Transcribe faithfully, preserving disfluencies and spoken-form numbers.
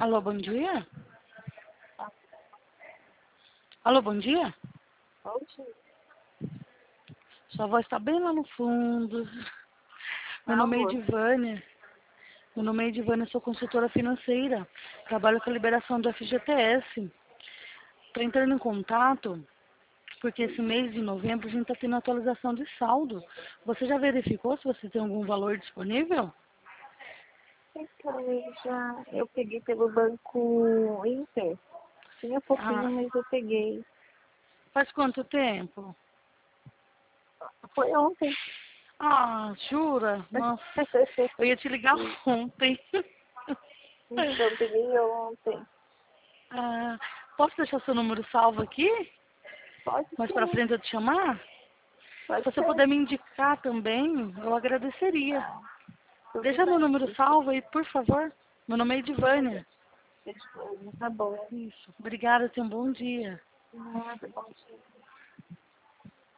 Alô, bom dia? Alô, bom dia? Oxe, Sua voz está bem lá no fundo. Meu nome é alô? Edivânia. Meu nome é Edivânia, sou consultora financeira. Trabalho com a liberação do F G T S. Estou entrando em contato porque esse mês de novembro a gente está tendo atualização de saldo. Você já verificou se você tem algum valor disponível? Então, eu já, eu peguei pelo Banco Inter. Tinha Ah, pouquinho, mas eu peguei. faz quanto tempo? Foi ontem. Ah, jura? Nossa, eu ia te ligar ontem. Então, peguei ontem. Ah, posso deixar seu número salvo aqui? Pode Mais pra ser, frente eu te chamar? Se pode você ser. puder me indicar também, eu agradeceria. Tá, tudo Deixa meu bem. número Deixa salvo aí, por favor. Meu nome é eu Edivânia. ver. Deixa eu ver. Tá bom. Isso. Obrigada, tenha um bom dia. Nada, bom dia.